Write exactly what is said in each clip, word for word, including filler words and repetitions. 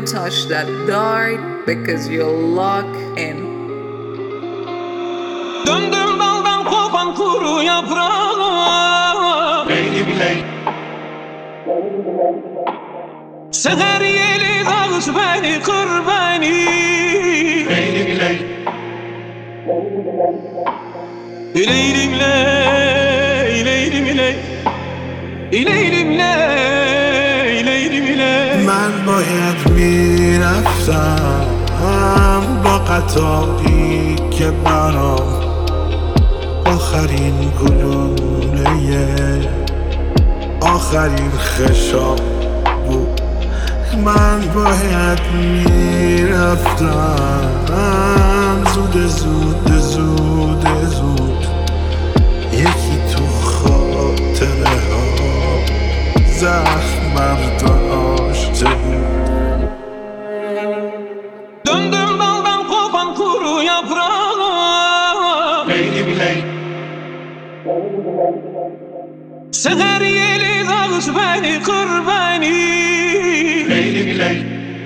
Don't touch that dart because you're locked in. Döndüm daldan kopan kuru yaprağa, Leyli biley, seher yeli dağıt beni, kır beni. leyli biley, İleylim ley, ileylim ley, ileylim ley, ileylim ley. من باید میرفتم با قطاری که برام آخرین گلوله آخرین خشاب بود. من باید میرفتم زود زود زود زود یکی تو خاطره ها زخم برداشته بود. Döndüm daldan kopan kuru yaprağa, leyli biley, seher yeli dağıt beni, kır beni. leyli biley,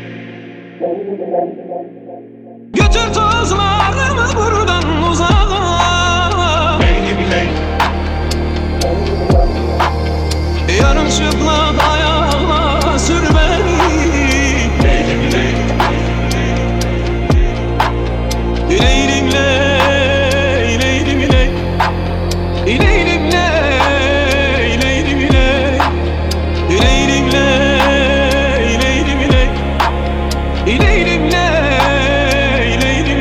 Götür tozlarımı buradan uzağa, leyli biley, yarım çıplak ayağına sür beni. leyli biley, İleylim ley, ileylim ley, ileylim ley, ileylim ley, ileylim ley, ileylim ley, ileylim ley, ileylim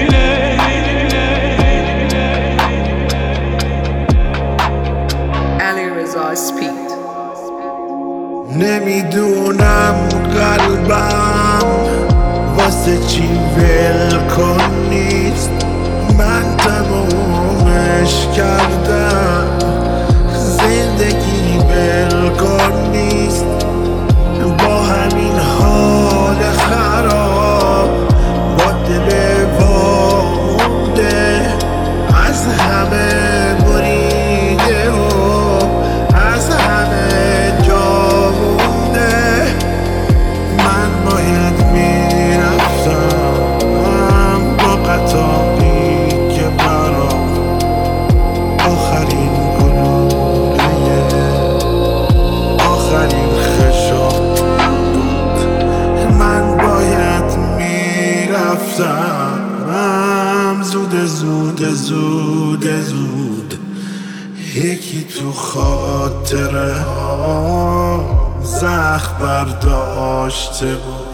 ley. Ali Reza Speed. نمیدونم قلبم واسه چی ولکن نیست. من تمومش کردم زندگی ولکن نیست. با همین حال خراب با دل وامونده از همه بریده و از همه جا مونده. من باید میرفتم با قطاری که برام آخرین گلوله آخرین خشاب بود. من باید میرفتم زود زود زود زود یکی تو خاطره ها زخم برداشته بود.